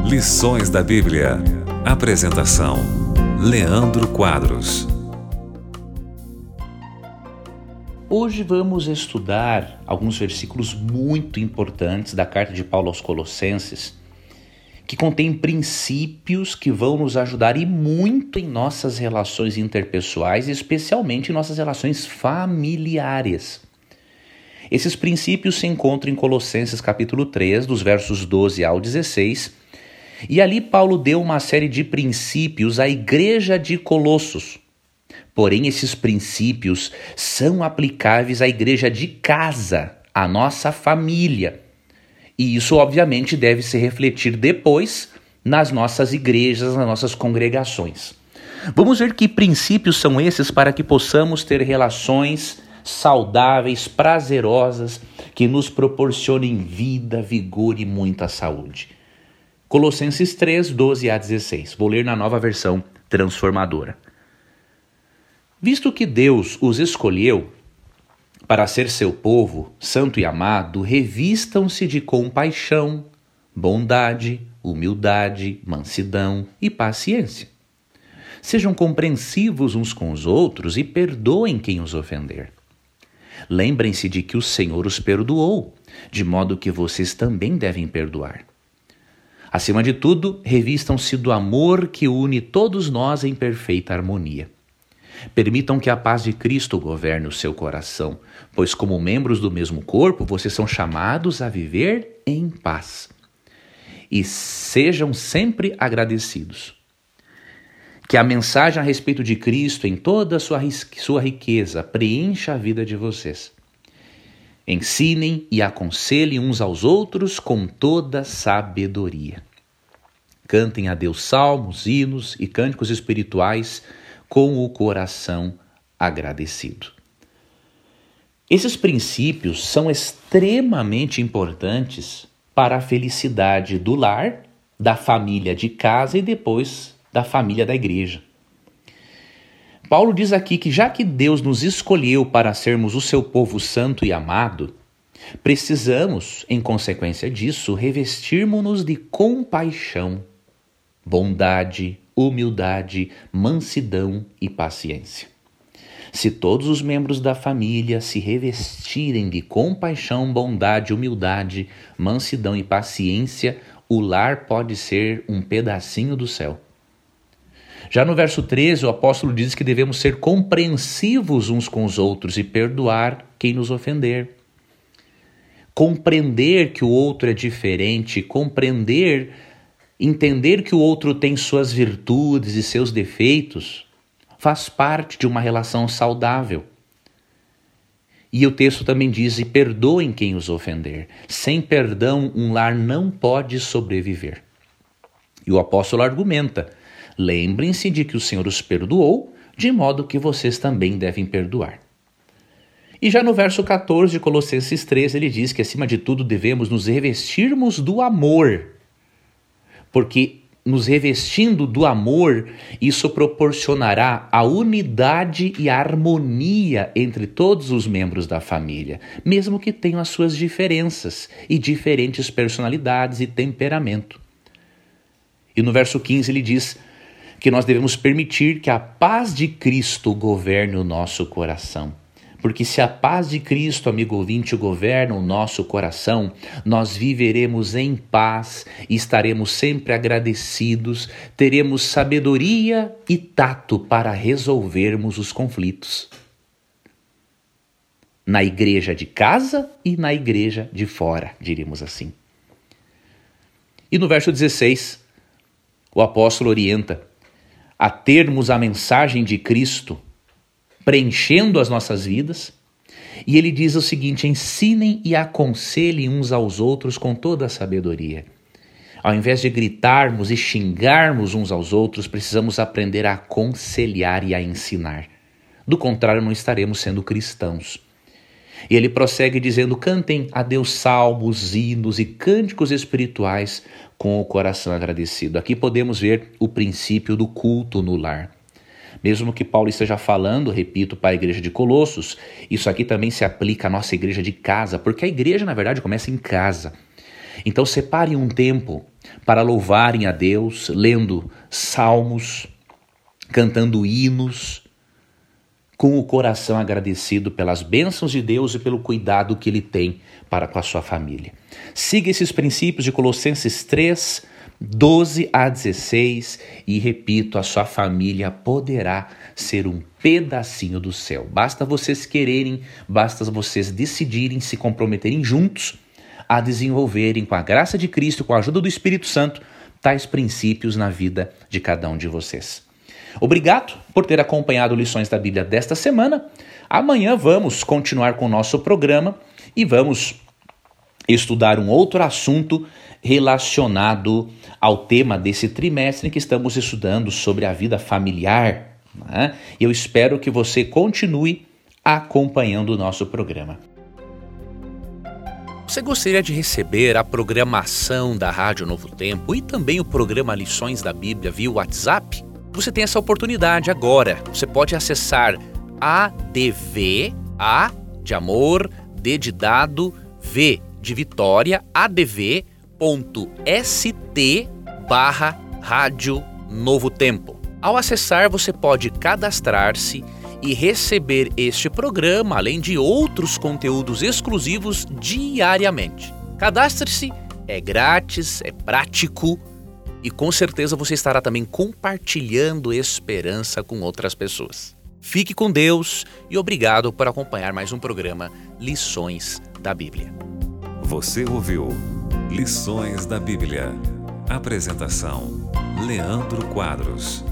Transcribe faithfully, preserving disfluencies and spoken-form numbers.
Lições da Bíblia. Apresentação: Leandro Quadros. Hoje vamos estudar alguns versículos muito importantes da carta de Paulo aos Colossenses, que contém princípios que vão nos ajudar e muito em nossas relações interpessoais, especialmente em nossas relações familiares. Esses princípios se encontram em Colossenses capítulo três, dos versos doze ao dezesseis, e ali Paulo deu uma série de princípios à igreja de Colossos. Porém, esses princípios são aplicáveis à igreja de casa, à nossa família. E isso, obviamente, deve se refletir depois nas nossas igrejas, nas nossas congregações. Vamos ver que princípios são esses para que possamos ter relações saudáveis, prazerosas, que nos proporcionem vida, vigor e muita saúde. Colossenses três, doze a dezesseis. Vou ler na nova versão transformadora. Visto que Deus os escolheu para ser seu povo, santo e amado, revistam-se de compaixão, bondade, humildade, mansidão e paciência. Sejam compreensivos uns com os outros e perdoem quem os ofender. Lembrem-se de que o Senhor os perdoou, de modo que vocês também devem perdoar. Acima de tudo, revistam-se do amor que une todos nós em perfeita harmonia. Permitam que a paz de Cristo governe o seu coração, pois como membros do mesmo corpo, vocês são chamados a viver em paz. E sejam sempre agradecidos. Que a mensagem a respeito de Cristo, em toda a sua, sua riqueza, preencha a vida de vocês. Ensinem e aconselhem uns aos outros com toda sabedoria. Cantem a Deus salmos, hinos e cânticos espirituais com o coração agradecido. Esses princípios são extremamente importantes para a felicidade do lar, da família de casa e depois da família da igreja. Paulo diz aqui que já que Deus nos escolheu para sermos o seu povo santo e amado, precisamos, em consequência disso, revestirmos-nos de compaixão, bondade, humildade, mansidão e paciência. Se todos os membros da família se revestirem de compaixão, bondade, humildade, mansidão e paciência, o lar pode ser um pedacinho do céu. Já no verso treze, o apóstolo diz que devemos ser compreensivos uns com os outros e perdoar quem nos ofender. Compreender que o outro é diferente, compreender, entender que o outro tem suas virtudes e seus defeitos, faz parte de uma relação saudável. E o texto também diz, e perdoem quem os ofender. Sem perdão, um lar não pode sobreviver. E o apóstolo argumenta, lembrem-se de que o Senhor os perdoou, de modo que vocês também devem perdoar. E já no verso catorze de Colossenses três, ele diz que, acima de tudo, devemos nos revestirmos do amor. Porque nos revestindo do amor, isso proporcionará a unidade e a harmonia entre todos os membros da família, mesmo que tenham as suas diferenças e diferentes personalidades e temperamento. E no verso quinze ele diz que nós devemos permitir que a paz de Cristo governe o nosso coração. Porque se a paz de Cristo, amigo ouvinte, governa o nosso coração, nós viveremos em paz e estaremos sempre agradecidos, teremos sabedoria e tato para resolvermos os conflitos. Na igreja de casa e na igreja de fora, diríamos assim. E no verso dezesseis, o apóstolo orienta a termos a mensagem de Cristo preenchendo as nossas vidas, e ele diz o seguinte, ensinem e aconselhem uns aos outros com toda a sabedoria. Ao invés de gritarmos e xingarmos uns aos outros, precisamos aprender a aconselhar e a ensinar. Do contrário, não estaremos sendo cristãos. E ele prossegue dizendo, cantem a Deus salmos, hinos e cânticos espirituais com o coração agradecido. Aqui podemos ver o princípio do culto no lar. Mesmo que Paulo esteja falando, repito, para a igreja de Colossos, isso aqui também se aplica à nossa igreja de casa, porque a igreja, na verdade, começa em casa. Então separe um tempo para louvarem a Deus, lendo salmos, cantando hinos, com o coração agradecido pelas bênçãos de Deus e pelo cuidado que Ele tem para com a sua família. Siga esses princípios de Colossenses três, doze a dezesseis e repito, a sua família poderá ser um pedacinho do céu. Basta vocês quererem, basta vocês decidirem se comprometerem juntos a desenvolverem com a graça de Cristo, com a ajuda do Espírito Santo, tais princípios na vida de cada um de vocês. Obrigado por ter acompanhado Lições da Bíblia desta semana. Amanhã vamos continuar com o nosso programa e vamos estudar um outro assunto relacionado ao tema desse trimestre em que estamos estudando sobre a vida familiar. Né? Eu espero que você continue acompanhando o nosso programa. Você gostaria de receber a programação da Rádio Novo Tempo e também o programa Lições da Bíblia via WhatsApp? Você tem essa oportunidade agora. Você pode acessar A D V, A de amor, D de dado, V de Vitória, adv.st barra Rádio Novo Tempo. Ao acessar, você pode cadastrar-se e receber este programa, além de outros conteúdos exclusivos diariamente. Cadastre-se, é grátis, é prático e com certeza você estará também compartilhando esperança com outras pessoas. Fique com Deus e obrigado por acompanhar mais um programa Lições da Bíblia. Você ouviu Lições da Bíblia. Apresentação: Leandro Quadros.